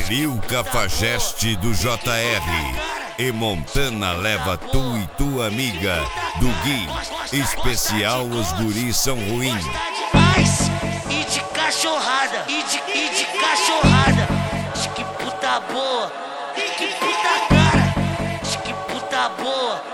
Cria o cafajeste do JR. E Montana leva tu e tua amiga do Gui. Especial Os Guris São Ruins. E de cachorrada, e de cachorrada. Que puta boa, que puta cara, que puta boa.